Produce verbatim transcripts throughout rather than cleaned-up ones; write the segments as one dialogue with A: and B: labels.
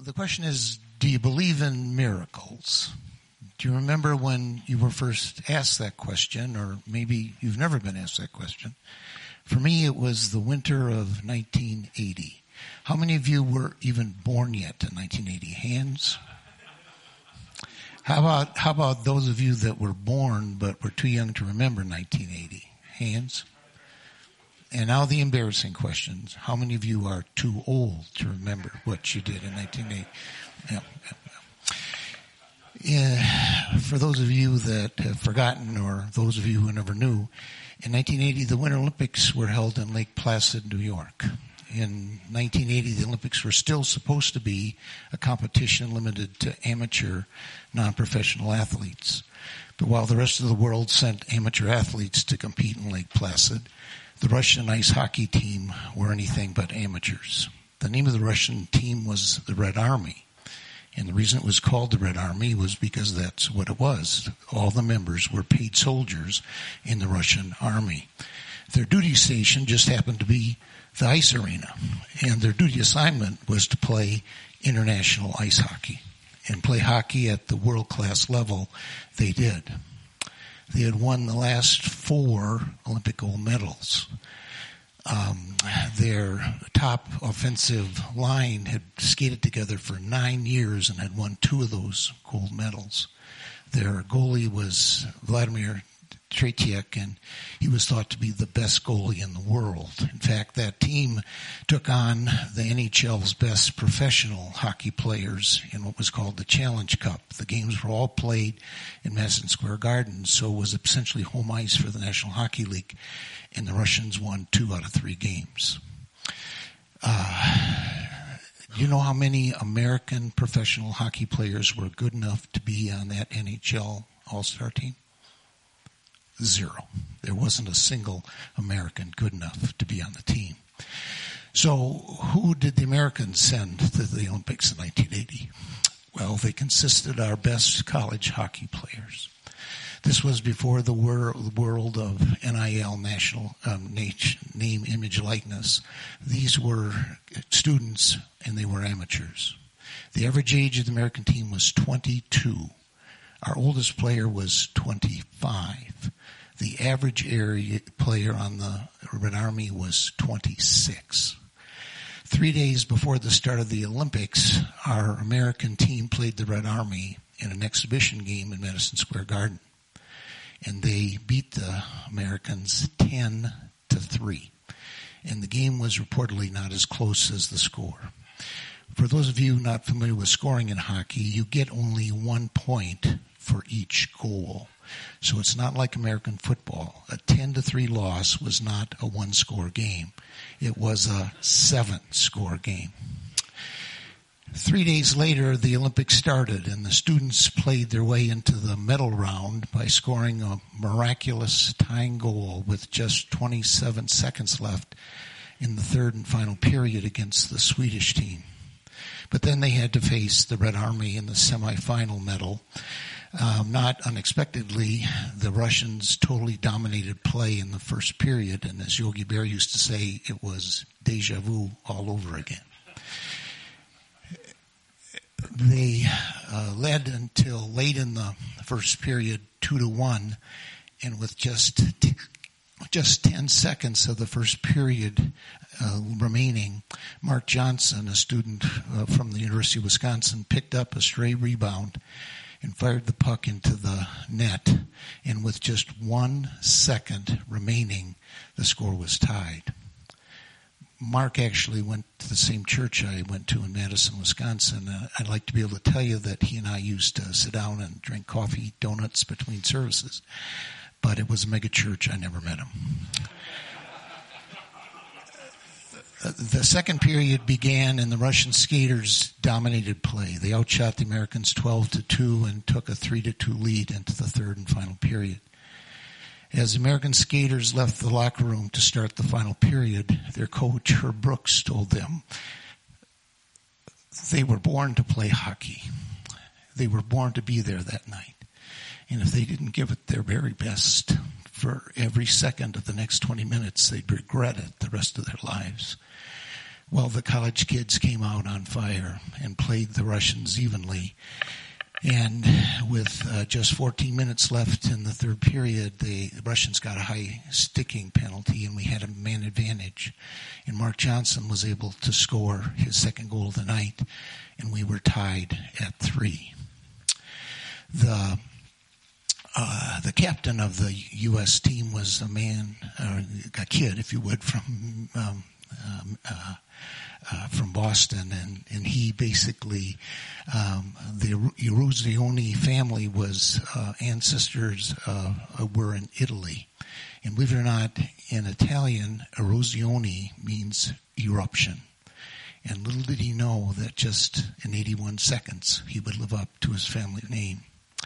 A: the question is, do you believe in miracles? Do you remember when you were first asked that question, or maybe you've never been asked that question? For me, it was the winter of nineteen eighty. How many of you were even born yet in nineteen eighty? Hands? How about, how about those of you that were born but were too young to remember nineteen eighty? Hands? And now the embarrassing questions. How many of you are too old to remember what you did in nineteen eighty? Yeah, yeah, yeah. Yeah, for those of you that have forgotten, or those of you who never knew, in nineteen eighty the Winter Olympics were held in Lake Placid, New York. In nineteen eighty, the Olympics were still supposed to be a competition limited to amateur, non-professional athletes. But while the rest of the world sent amateur athletes to compete in Lake Placid, the Russian ice hockey team were anything but amateurs. The name of the Russian team was the Red Army. And the reason it was called the Red Army was because that's what it was. All the members were paid soldiers in the Russian army. Their duty station just happened to be the ice arena. And their duty assignment was to play international ice hockey. And play hockey at the world-class level they did. They had won the last four Olympic gold medals. Um, their top offensive line had skated together for nine years and had won two of those gold medals. Their goalie was Vladimir Tretiak, and he was thought to be the best goalie in the world. In fact, that team took on the N H L's best professional hockey players in what was called the Challenge Cup. The games were all played in Madison Square Garden, so it was essentially home ice for the National Hockey League, and the Russians won two out of three games. Uh, do you know how many American professional hockey players were good enough to be on that N H L All-Star team? Zero. There wasn't a single American good enough to be on the team. So who did the Americans send to the Olympics in nineteen eighty? Well, they consisted of our best college hockey players. This was before the world of N I L, national um, name, image, likeness. These were students, and they were amateurs. The average age of the American team was twenty-two. Our oldest player was twenty-five. The average area player on the Red Army was twenty-six. Three days before the start of the Olympics, our American team played the Red Army in an exhibition game in Madison Square Garden. And they beat the Americans ten to three. And the game was reportedly not as close as the score. For those of you not familiar with scoring in hockey, you get only one point for each goal. So it's not like American football. A ten to three loss was not a one-score game. It was a seven-score game. Three days later, the Olympics started, and the students played their way into the medal round by scoring a miraculous tying goal with just twenty-seven seconds left in the third and final period against the Swedish team. But then they had to face the Red Army in the semifinal medal. Um, not unexpectedly, the Russians totally dominated play in the first period, and as Yogi Bear used to say, it was deja vu all over again. They uh, led until late in the first period, two to one, and with just t- just ten seconds of the first period uh, remaining, Mark Johnson, a student uh, from the University of Wisconsin, picked up a stray rebound and fired the puck into the net. And with just one second remaining, the score was tied. Mark actually went to the same church I went to in Madison, Wisconsin. Uh, I'd like to be able to tell you that he and I used to sit down and drink coffee, eat donuts between services. But it was a mega church. I never met him. The second period began, and the Russian skaters dominated play. They outshot the Americans twelve to two and took a three to two lead into the third and final period. As the American skaters left the locker room to start the final period, their coach, Herb Brooks, told them they were born to play hockey. They were born to be there that night. And if they didn't give it their very best for every second of the next twenty minutes, they'd regret it the rest of their lives. Well, the college kids came out on fire and played the Russians evenly. And with uh, just fourteen minutes left in the third period, the, the Russians got a high sticking penalty, and we had a man advantage. And Mark Johnson was able to score his second goal of the night, and we were tied at three. The uh, the captain of the U S team was a man, uh, a kid, if you would, from um, um, uh, Uh, from Boston, and, and he basically, um, the Eruzione family was, uh, ancestors, uh, were in Italy. And believe it or not, in Italian, Eruzione means eruption. And little did he know that just in eighty-one seconds, he would live up to his family name.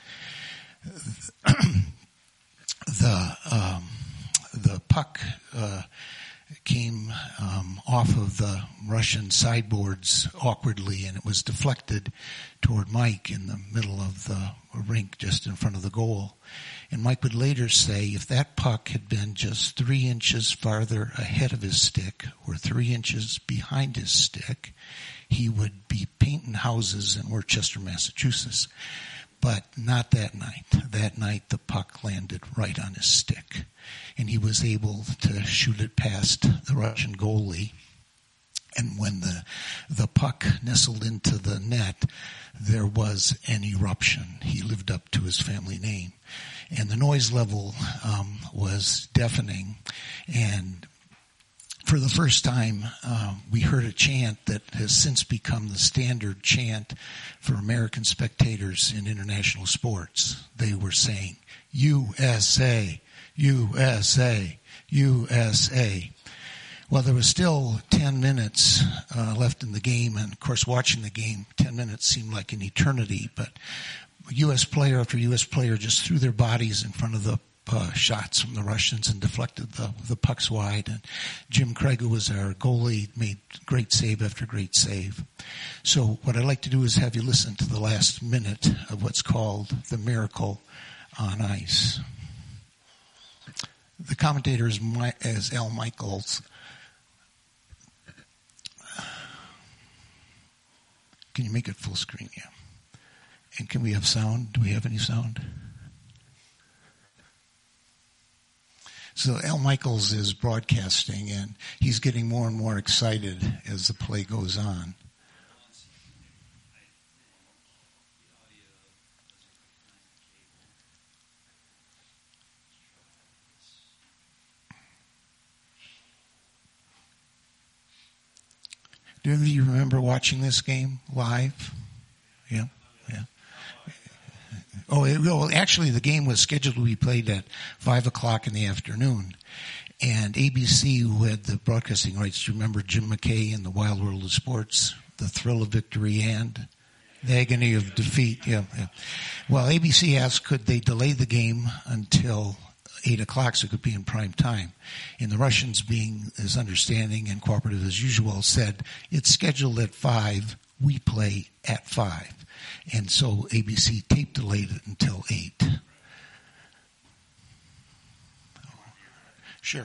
A: the, um, the puck, uh, came um, off of the Russian sideboards awkwardly, and it was deflected toward Mike in the middle of the rink just in front of the goal. And Mike would later say if that puck had been just three inches farther ahead of his stick or three inches behind his stick, he would be painting houses in Worcester, Massachusetts. But not that night. That night the puck landed right on his stick. And he was able to shoot it past the Russian goalie. And when the the puck nestled into the net, there was an eruption. He lived up to his family name. And the noise level um, was deafening. And for the first time, uh, we heard a chant that has since become the standard chant for American spectators in international sports. They were saying, U S A, U S A, U S A. Well, there was still ten minutes uh, left in the game, and of course watching the game, ten minutes seemed like an eternity, but U S player after U S player just threw their bodies in front of the Uh, shots from the Russians and deflected the, the pucks wide. And Jim Craig, who was our goalie, made great save after great save. So what I'd like to do is have you listen to the last minute of what's called the Miracle on Ice. The commentator is, My, is Al Michaels. Can you make it full screen? Yeah. And can we have sound? Do we have any sound? So Al Michaels is broadcasting, and he's getting more and more excited as the play goes on. Do any of you remember watching this game live? Yeah, yeah. Oh, it, well, actually, the game was scheduled to be played at five o'clock in the afternoon. And A B C, who had the broadcasting rights, do you remember Jim McKay in The Wild World of Sports? The thrill of victory and the agony of defeat. Yeah, yeah. Well, A B C asked, could they delay the game until eight o'clock so it could be in prime time? And the Russians, being as understanding and cooperative as usual, said, it's scheduled at five. We play at five. And so A B C tape delayed it until eight. Sure.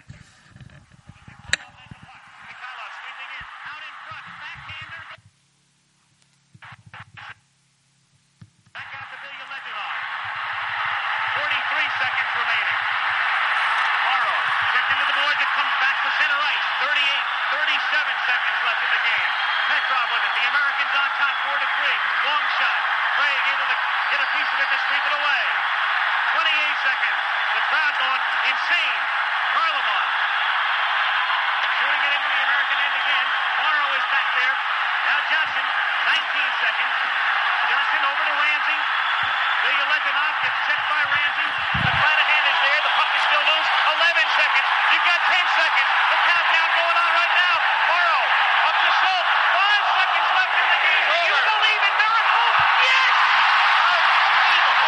B: forty-three seconds remaining. Morrow checked into the boards. It comes back to center ice. thirty-eight, thirty-seven seconds left in the game. Petrov with it. The Americans on top, four to three. Long shot. Craig able to get a piece of it to sweep it away. twenty-eight seconds. The crowd going insane. Parlemont shooting it into the American end again. Morrow is back there. Now Johnson, nineteen seconds. Johnson over to Ramsey. Bilyaletdinov gets checked by Ramsey. The Flanagan is there. The puck is still loose. eleven seconds. You've got ten seconds. The countdown going on right now. Morrow up to Schultz. Five seconds left in the game. Do you believe in miracles? Yes! Unbelievable.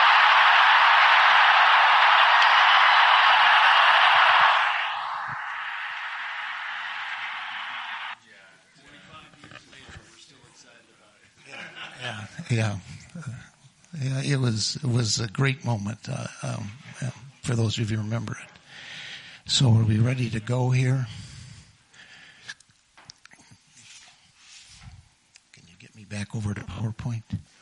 A: Yeah, yeah. Yeah, it was it was a great moment uh, um, uh, for those of you who remember it. So are we ready to go here? back over to PowerPoint.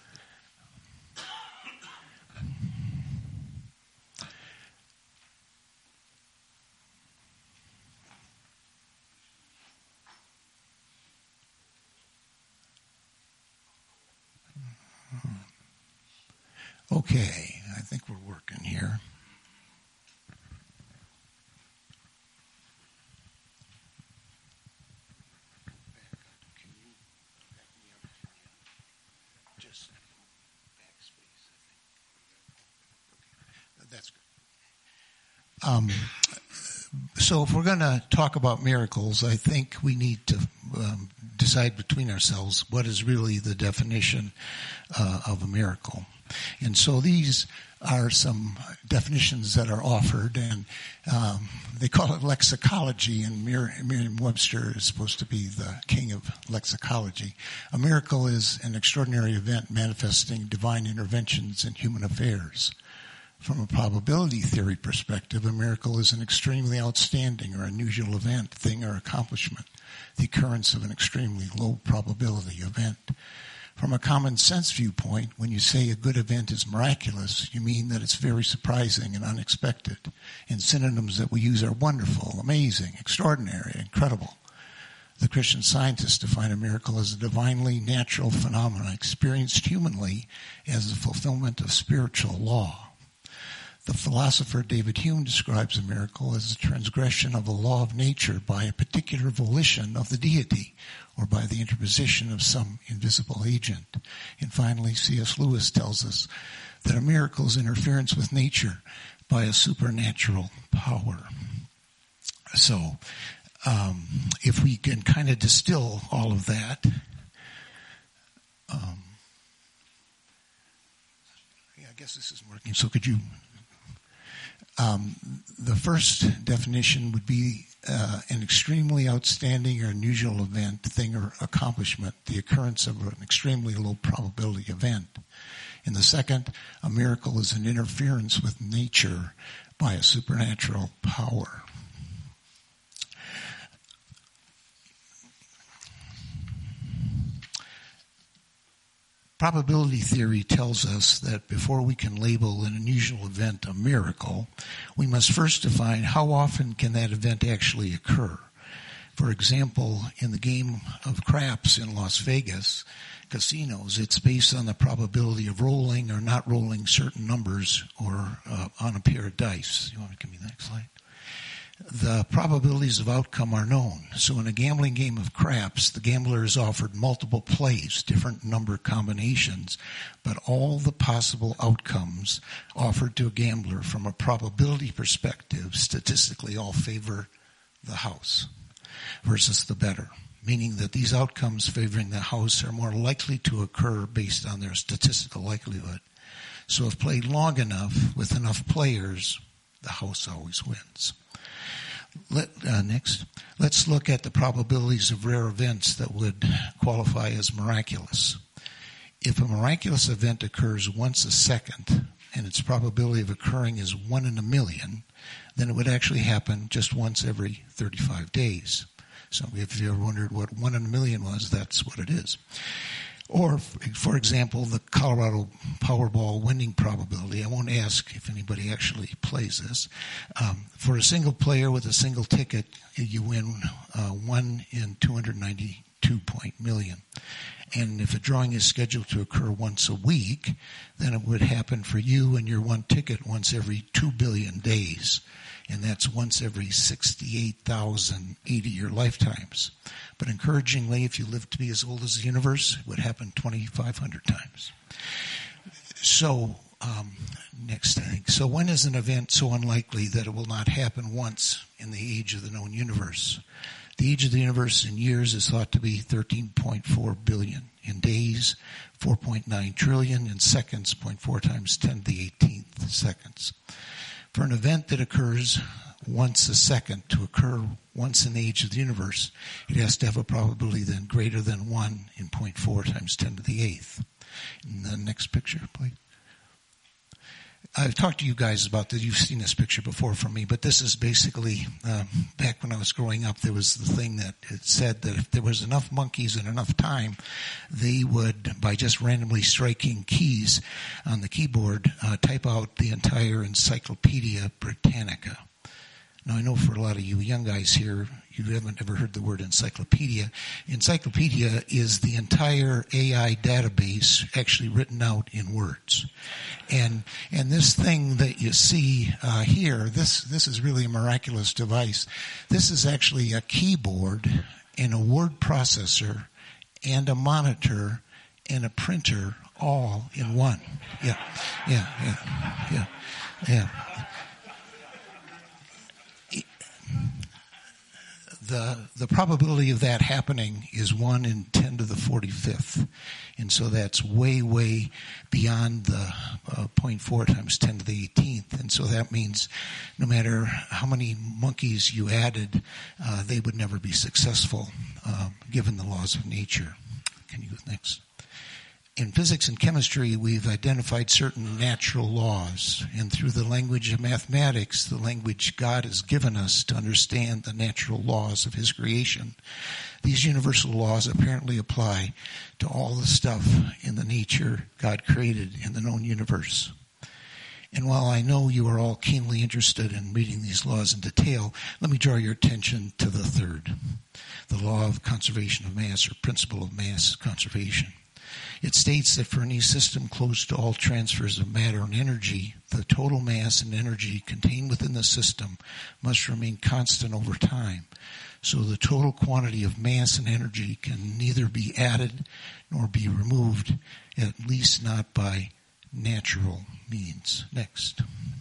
A: Okay, I think we're working here. Just backspace, I think. That's good. Um, so if we're going to talk about miracles, I think we need to um, decide between ourselves what is really the definition uh, of a miracle. And so these are some definitions that are offered, and um, they call it lexicology, and Merriam-Webster is supposed to be the king of lexicology. A miracle is an extraordinary event manifesting divine interventions in human affairs. From a probability theory perspective, a miracle is an extremely outstanding or unusual event, thing, or accomplishment, the occurrence of an extremely low probability event. From a common sense viewpoint, when you say a good event is miraculous, you mean that it's very surprising and unexpected. And synonyms that we use are wonderful, amazing, extraordinary, incredible. The Christian scientists define a miracle as a divinely natural phenomenon experienced humanly as the fulfillment of spiritual law. The philosopher David Hume describes a miracle as a transgression of a law of nature by a particular volition of the deity or by the interposition of some invisible agent. And finally, C S Lewis tells us that a miracle is interference with nature by a supernatural power. So, um, if we can kind of distill all of that, um, yeah, I guess this isn't working. So could you... Um, the first definition would be uh, an extremely outstanding or unusual event, thing, or accomplishment, the occurrence of an extremely low probability event. And the second, a miracle is an interference with nature by a supernatural power. Probability theory tells us that before we can label an unusual event a miracle, we must first define how often can that event actually occur. For example, in the game of craps in Las Vegas casinos, it's based on the probability of rolling or not rolling certain numbers or uh, on a pair of dice. You want to give me the next slide? The probabilities of outcome are known. So in a gambling game of craps, the gambler is offered multiple plays, different number combinations, but all the possible outcomes offered to a gambler from a probability perspective statistically all favor the house versus the bettor, meaning that these outcomes favoring the house are more likely to occur based on their statistical likelihood. So if played long enough with enough players, the house always wins. Let, uh, next, let's look at the probabilities of rare events that would qualify as miraculous. If a miraculous event occurs once a second, and its probability of occurring is one in a million, then it would actually happen just once every thirty-five days. So if you ever wondered what one in a million was, that's what it is. Or, for example, the Colorado Powerball winning probability. I won't ask if anybody actually plays this. Um, for a single player with a single ticket, you win uh, one in two hundred ninety-two point million. And if a drawing is scheduled to occur once a week, then it would happen for you and your one ticket once every two billion days. And that's once every sixty-eight thousand eighty-year lifetimes. But encouragingly, if you live to be as old as the universe, it would happen twenty-five hundred times. So, um, next thing. So when is an event so unlikely that it will not happen once in the age of the known universe? The age of the universe in years is thought to be thirteen point four billion. In days, four point nine trillion. In seconds, zero point four times ten to the eighteenth seconds. For an event that occurs once a second to occur once in the age of the universe, it has to have a probability then greater than one in zero point four times ten to the eighth. In the next picture, please. I've talked to you guys about this. You've seen this picture before from me, but this is basically, um, back when I was growing up, there was the thing that it said that if there was enough monkeys and enough time, they would, by just randomly striking keys on the keyboard, uh, type out the entire Encyclopedia Britannica. Now, I know for a lot of you young guys here, you haven't ever heard the word encyclopedia. Encyclopedia is the entire A I database actually written out in words. And and this thing that you see uh, here, this, this is really a miraculous device. This is actually a keyboard and a word processor and a monitor and a printer all in one. Yeah, yeah, yeah, yeah, yeah. The the probability of that happening is one in ten to the forty-fifth. And so that's way, way beyond the uh, zero point four times ten to the eighteenth. And so that means no matter how many monkeys you added, uh, they would never be successful, uh, given the laws of nature. Can you go next? In physics and chemistry, we've identified certain natural laws, and through the language of mathematics, the language God has given us to understand the natural laws of His creation, these universal laws apparently apply to all the stuff in the nature God created in the known universe. And while I know you are all keenly interested in reading these laws in detail, let me draw your attention to the third, the law of conservation of mass, or principle of mass conservation. It states that for any system closed to all transfers of matter and energy, the total mass and energy contained within the system must remain constant over time. So the total quantity of mass and energy can neither be added nor be removed, at least not by natural means. Next.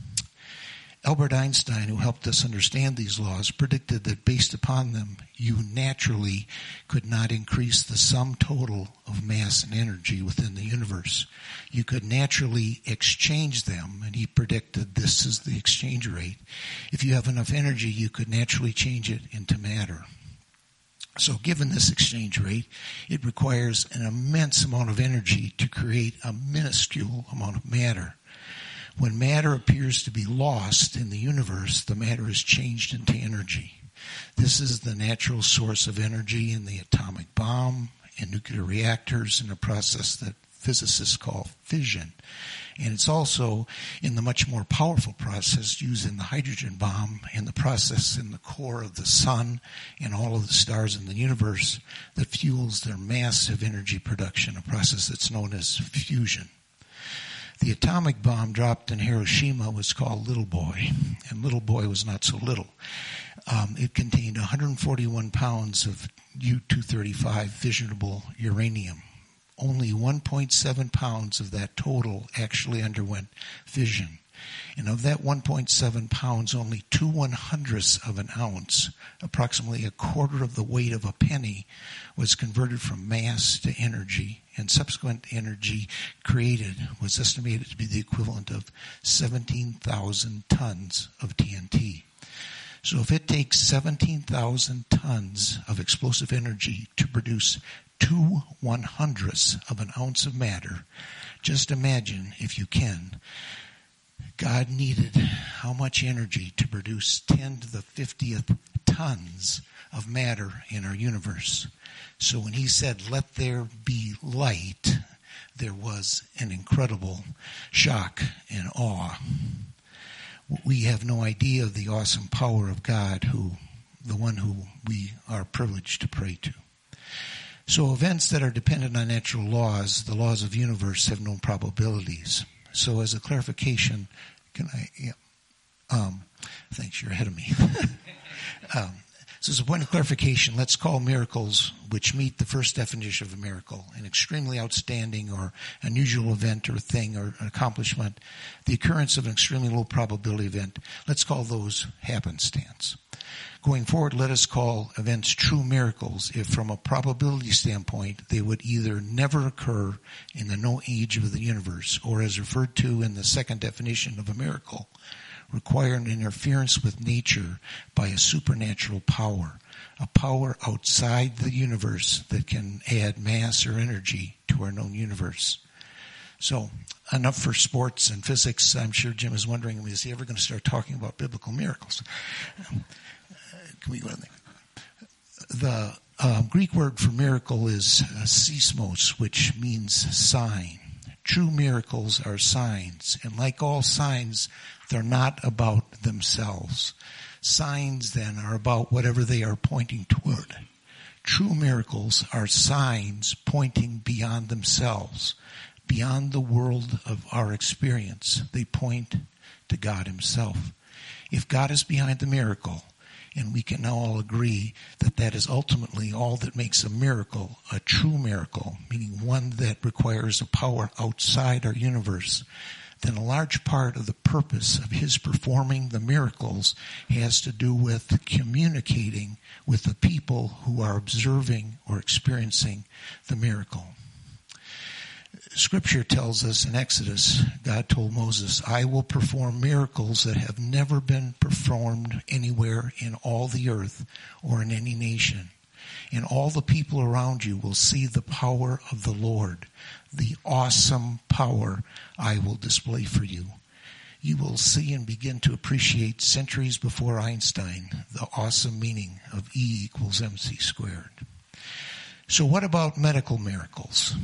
A: Albert Einstein, who helped us understand these laws, predicted that based upon them, you naturally could not increase the sum total of mass and energy within the universe. You could naturally exchange them, and he predicted this is the exchange rate. If you have enough energy, you could naturally change it into matter. So given this exchange rate, it requires an immense amount of energy to create a minuscule amount of matter. When matter appears to be lost in the universe, the matter is changed into energy. This is the natural source of energy in the atomic bomb, in nuclear reactors, in a process that physicists call fission. And it's also in the much more powerful process used in the hydrogen bomb and the process in the core of the sun and all of the stars in the universe that fuels their massive energy production, a process that's known as fusion. The atomic bomb dropped in Hiroshima was called Little Boy, and Little Boy was not so little. Um, it contained one hundred forty-one pounds of U two thirty-five fissionable uranium. Only one point seven pounds of that total actually underwent fission. And of that one point seven pounds, only two one-hundredths of an ounce, approximately a quarter of the weight of a penny, was converted from mass to energy, and subsequent energy created was estimated to be the equivalent of seventeen thousand tons of T N T. So if it takes seventeen thousand tons of explosive energy to produce two one-hundredths of an ounce of matter, just imagine, if you can, God needed how much energy to produce ten to the fiftieth tons of matter in our universe. So when he said, "Let there be light," there was an incredible shock and awe. We have no idea of the awesome power of God, who, the one who we are privileged to pray to. So events that are dependent on natural laws, the laws of the universe, have no probabilities. So as a clarification, can I, yeah, um, thanks, you're ahead of me. um, so as a point of clarification, let's call miracles which meet the first definition of a miracle, an extremely outstanding or unusual event or thing or an accomplishment, the occurrence of an extremely low probability event, let's call those happenstance. Going forward, let us call events true miracles if from a probability standpoint they would either never occur in the known age of the universe, or as referred to in the second definition of a miracle, require an interference with nature by a supernatural power, a power outside the universe that can add mass or energy to our known universe. So enough for sports and physics. I'm sure Jim is wondering, is he ever going to start talking about biblical miracles? Can we go on there? The uh, Greek word for miracle is uh, seismos, which means sign. True miracles are signs, and like all signs, they're not about themselves. Signs, then, are about whatever they are pointing toward. True miracles are signs pointing beyond themselves, beyond the world of our experience. They point to God himself. If God is behind the miracle, and we can now all agree that that is ultimately all that makes a miracle a true miracle, meaning one that requires a power outside our universe, then a large part of the purpose of his performing the miracles has to do with communicating with the people who are observing or experiencing the miracle. Scripture tells us in Exodus, God told Moses, I will perform miracles that have never been performed anywhere in all the earth or in any nation. And all the people around you will see the power of the Lord, the awesome power I will display for you. You will see and begin to appreciate centuries before Einstein the awesome meaning of E equals mc squared. So what about medical miracles?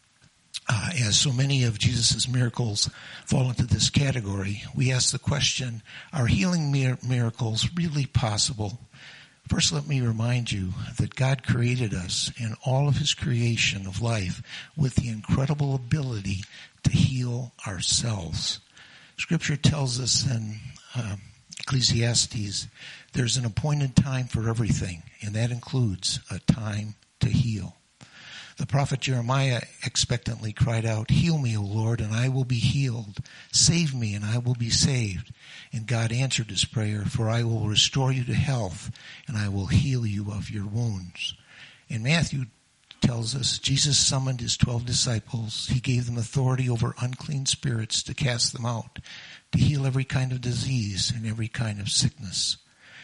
A: Uh, as so many of Jesus' miracles fall into this category, we ask the question, are healing mir- miracles really possible? First, let me remind you that God created us in all of his creation of life with the incredible ability to heal ourselves. Scripture tells us in uh, Ecclesiastes, there's an appointed time for everything, and that includes a time to heal. The prophet Jeremiah expectantly cried out, heal me, O Lord, and I will be healed. Save me, and I will be saved. And God answered his prayer, for I will restore you to health, and I will heal you of your wounds. And Matthew tells us Jesus summoned his twelve disciples. He gave them authority over unclean spirits to cast them out, to heal every kind of disease and every kind of sickness.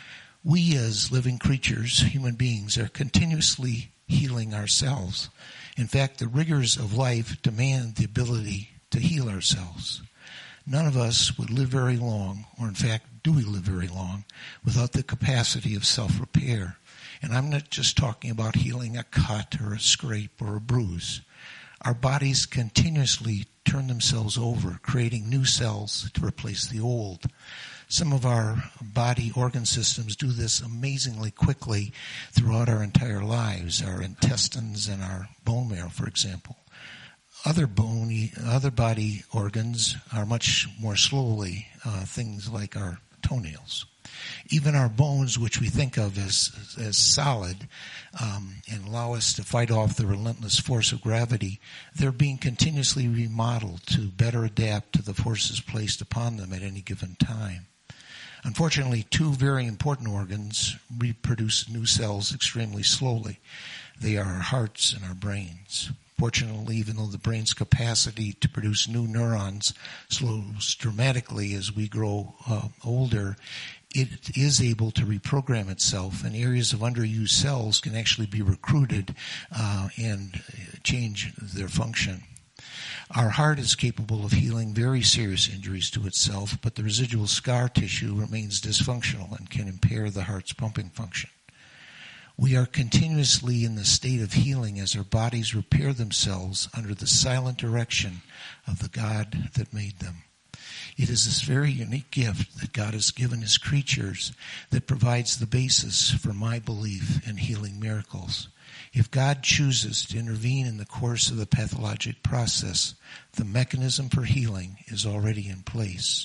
A: We as living creatures, human beings, are continuously healing ourselves. In fact, the rigors of life demand the ability to heal ourselves. None of us would live very long, or in fact, do we live very long, without the capacity of self-repair. And I'm not just talking about healing a cut or a scrape or a bruise. Our bodies continuously turn themselves over, creating new cells to replace the old. Some of our body organ systems do this amazingly quickly throughout our entire lives, our intestines and our bone marrow, for example. Other bony, other body organs are much more slowly, uh, things like our toenails. Even our bones, which we think of as as solid um, and allow us to fight off the relentless force of gravity, they're being continuously remodeled to better adapt to the forces placed upon them at any given time. Unfortunately, two very important organs reproduce new cells extremely slowly. They are our hearts and our brains. Fortunately, even though the brain's capacity to produce new neurons slows dramatically as we grow uh, older, it is able to reprogram itself, and areas of underused cells can actually be recruited uh, and change their function. Our heart is capable of healing very serious injuries to itself, but the residual scar tissue remains dysfunctional and can impair the heart's pumping function. We are continuously in the state of healing as our bodies repair themselves under the silent direction of the God that made them. It is this very unique gift that God has given his creatures that provides the basis for my belief in healing miracles. If God chooses to intervene in the course of the pathologic process, the mechanism for healing is already in place.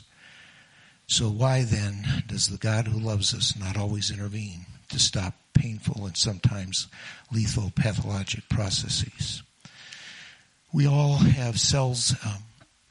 A: So why then does the God who loves us not always intervene to stop painful and sometimes lethal pathologic processes? We all have cells um,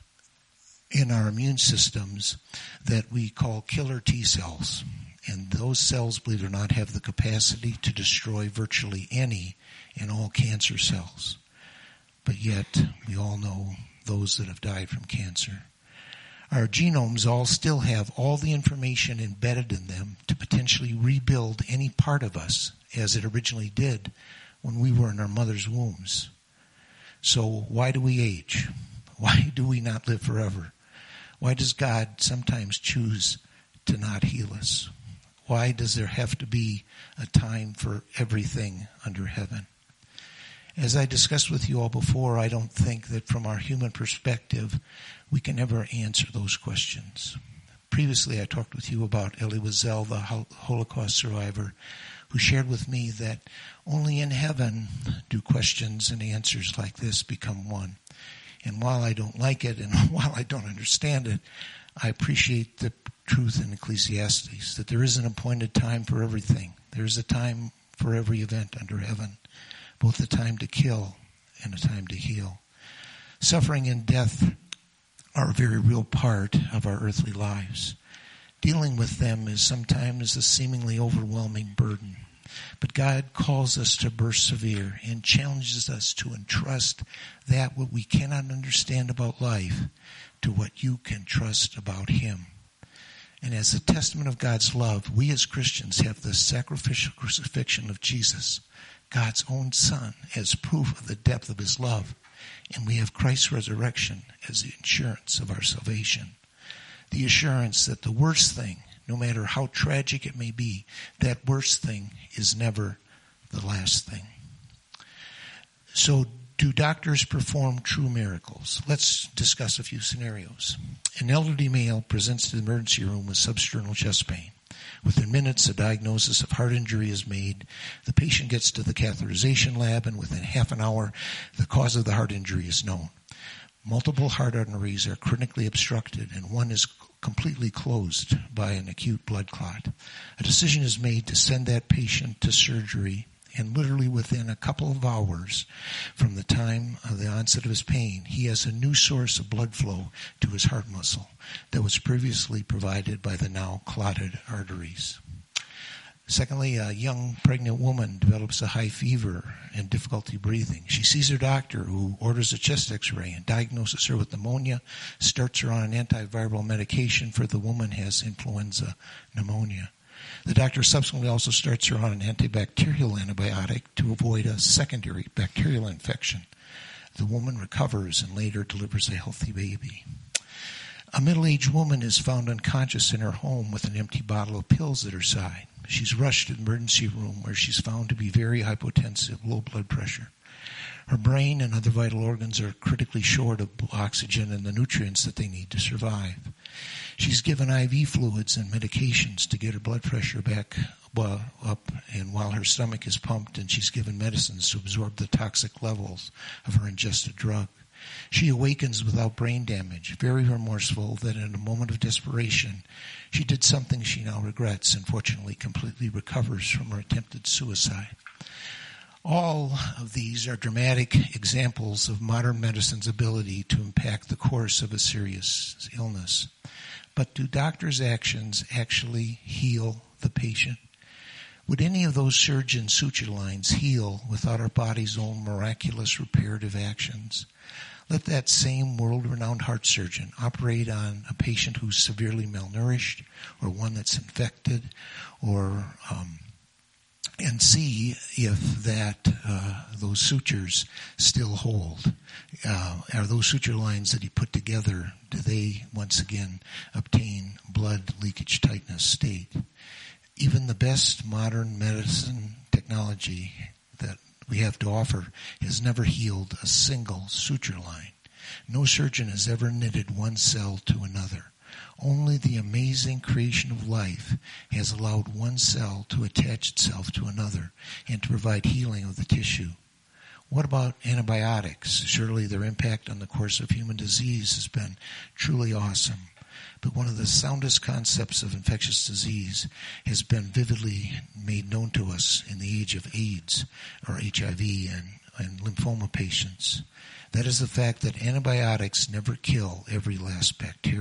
A: in our immune systems that we call killer T cells. And those cells, believe it or not, have the capacity to destroy virtually any and all cancer cells. But yet, we all know those that have died from cancer. Our genomes all still have all the information embedded in them to potentially rebuild any part of us as it originally did when we were in our mother's wombs. So why do we age? Why do we not live forever? Why does God sometimes choose to not heal us? Why does there have to be a time for everything under heaven? As I discussed with you all before, I don't think that from our human perspective we can ever answer those questions. Previously, I talked with you about Elie Wiesel, the Holocaust survivor, who shared with me that only in heaven do questions and answers like this become one. And while I don't like it and while I don't understand it, I appreciate the truth in Ecclesiastes, that there is an appointed time for everything. There is a time for every event under heaven, both a time to kill and a time to heal. Suffering and death are a very real part of our earthly lives. Dealing with them is sometimes a seemingly overwhelming burden. But God calls us to persevere and challenges us to entrust that what we cannot understand about life to what you can trust about Him. And as a testament of God's love, we as Christians have the sacrificial crucifixion of Jesus, God's own Son, as proof of the depth of His love. And we have Christ's resurrection as the insurance of our salvation. The assurance that the worst thing, no matter how tragic it may be, that worst thing is never the last thing. So, do doctors perform true miracles? Let's discuss a few scenarios. An elderly male presents to the emergency room with substernal chest pain. Within minutes, a diagnosis of heart injury is made. The patient gets to the catheterization lab, and within half an hour, the cause of the heart injury is known. Multiple heart arteries are critically obstructed, and one is completely closed by an acute blood clot. A decision is made to send that patient to surgery, and literally within a couple of hours from the time of the onset of his pain, he has a new source of blood flow to his heart muscle that was previously provided by the now clotted arteries. Secondly, a young pregnant woman develops a high fever and difficulty breathing. She sees her doctor, who orders a chest x-ray and diagnoses her with pneumonia, starts her on an antiviral medication, for the woman has influenza pneumonia. The doctor subsequently also starts her on an antibacterial antibiotic to avoid a secondary bacterial infection. The woman recovers and later delivers a healthy baby. A middle-aged woman is found unconscious in her home with an empty bottle of pills at her side. She's rushed to the emergency room, where she's found to be very hypotensive, low blood pressure. Her brain and other vital organs are critically short of oxygen and the nutrients that they need to survive. She's given I V fluids and medications to get her blood pressure back up, and while her stomach is pumped, and she's given medicines to absorb the toxic levels of her ingested drug. She awakens without brain damage, very remorseful that in a moment of desperation, she did something she now regrets, and fortunately completely recovers from her attempted suicide. All of these are dramatic examples of modern medicine's ability to impact the course of a serious illness. But do doctors' actions actually heal the patient? Would any of those surgeon suture lines heal without our body's own miraculous reparative actions? Let that same world-renowned heart surgeon operate on a patient who's severely malnourished, or one that's infected, or um, and see if that uh, those sutures still hold. Uh, are those suture lines that he put together, do they once again obtain blood leakage tightness state? Even the best modern medicine technology that we have to offer has never healed a single suture line. No surgeon has ever knitted one cell to another. Only the amazing creation of life has allowed one cell to attach itself to another and to provide healing of the tissue. What about antibiotics? Surely their impact on the course of human disease has been truly awesome. But one of the soundest concepts of infectious disease has been vividly made known to us in the age of AIDS, or H I V, and, and lymphoma patients. That is the fact that antibiotics never kill every last bacteria.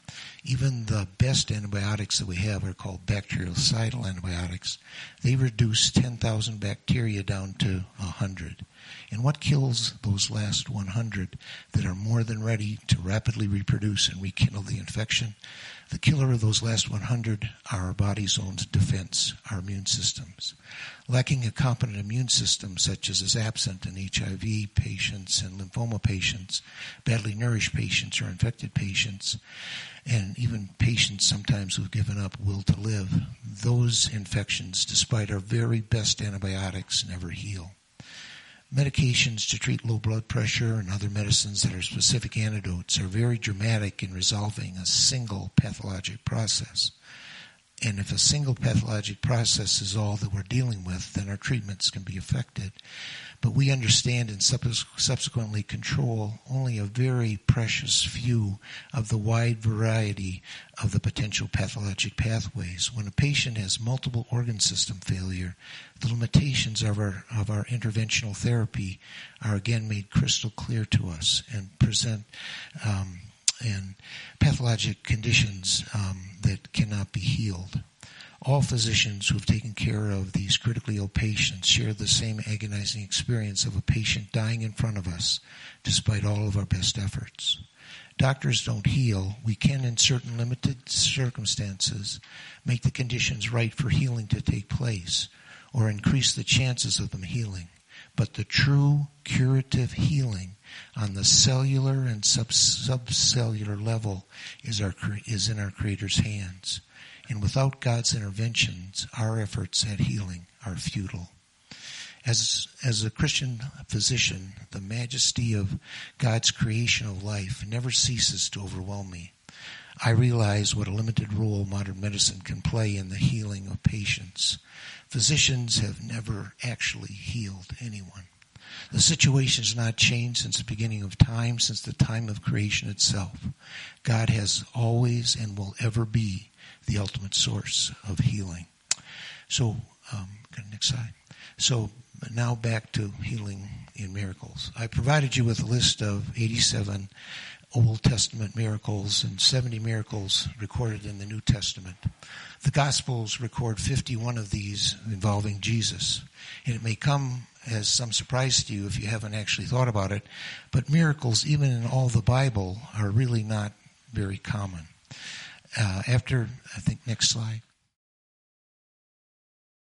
A: Even the best antibiotics that we have are called bactericidal antibiotics. They reduce ten thousand bacteria down to one hundred. And what kills those last one hundred that are more than ready to rapidly reproduce and rekindle the infection? The killer of those last one hundred are our body's own defense, our immune systems. Lacking a competent immune system, such as is absent in H I V patients and lymphoma patients, badly nourished patients or infected patients, and even patients sometimes who've given up will to live, those infections, despite our very best antibiotics, never heal. Medications to treat low blood pressure and other medicines that are specific antidotes are very dramatic in resolving a single pathologic process. And if a single pathologic process is all that we're dealing with, then our treatments can be affected. But we understand and subsequently control only a very precious few of the wide variety of the potential pathologic pathways. When a patient has multiple organ system failure, the limitations of our of our interventional therapy are again made crystal clear to us and present um, and pathologic conditions um, that cannot be healed. All physicians who have taken care of these critically ill patients share the same agonizing experience of a patient dying in front of us, despite all of our best efforts. Doctors don't heal. We can, in certain limited circumstances, make the conditions right for healing to take place, or increase the chances of them healing. But the true curative healing on the cellular and sub- subcellular level is our is in our Creator's hands. And without God's interventions, our efforts at healing are futile. As, as a Christian physician, the majesty of God's creation of life never ceases to overwhelm me. I realize what a limited role modern medicine can play in the healing of patients. Physicians have never actually healed anyone. The situation has not changed since the beginning of time, since the time of creation itself. God has always and will ever be the ultimate source of healing. So, um, next slide. So now back to healing in miracles. I provided you with a list of eighty-seven Old Testament miracles and seventy miracles recorded in the New Testament. The Gospels record fifty-one of these involving Jesus. And it may come as some surprise to you if you haven't actually thought about it, but miracles, even in all the Bible, are really not very common. Uh, after, I think, next slide.